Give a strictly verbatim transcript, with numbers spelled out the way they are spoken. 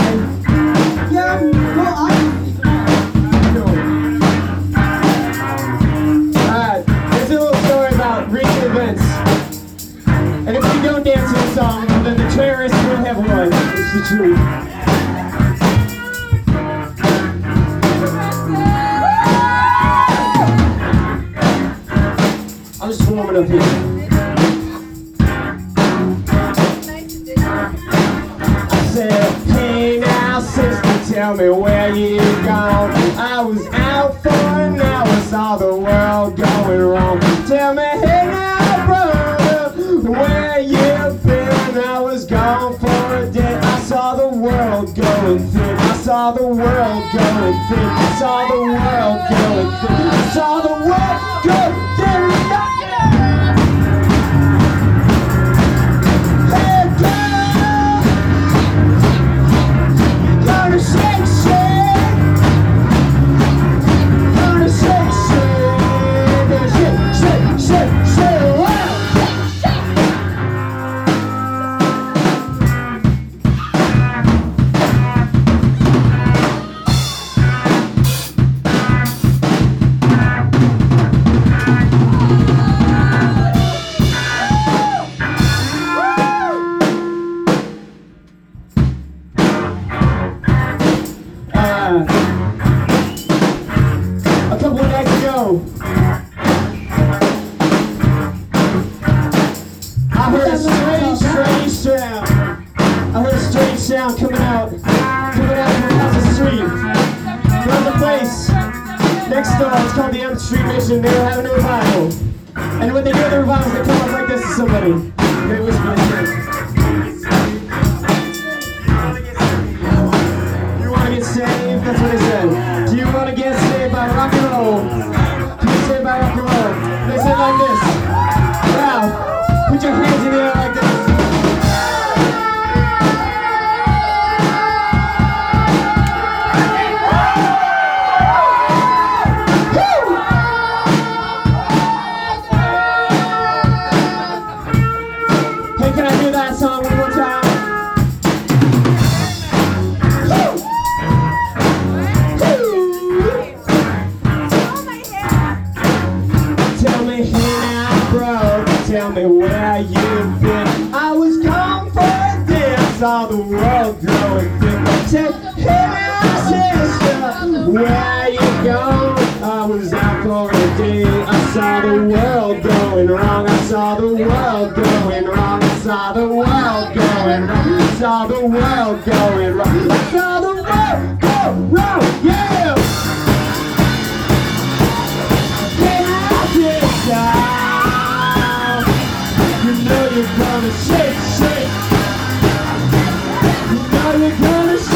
okay? Yeah, well, I... Alright, here's a little story about recent events. And if you don't dance to the song, then the terrorists will have won. It's the truth. I'm just warming up here. I said, hey now sister, tell me where you gone. I was out for an hour, saw the world going wrong. Tell me, hey now brother, where you been? I was gone for a day. I saw the world going thin. I saw the world going thin. I saw the world going thin. I saw the world going thin. A couple of nights ago, I heard a strange, strange sound. I heard a strange sound coming out, coming out from across the street. There's a place next door. It's called the M Street Mission. They were having a revival, and when they do the revivals, they come up like this to somebody. They whisper like this. Get saved, that's what they said. Do you want to get saved by rock and roll? Can you saved by rock and roll? They said like this. Now, put your hands in the air like this. Woo! Hey, can I do that song one more time? Tell me where you've been. I was gone for a day. I saw the world growing thin. Said, hey now sister, where you gone? I was out for a day. I saw the world going wrong. I saw the world going wrong. I saw the world going wrong. I saw the world going wrong. I saw the world go wrong. Yeah. Hey now sister, you're gonna shake, shake. You know you're gonna shake.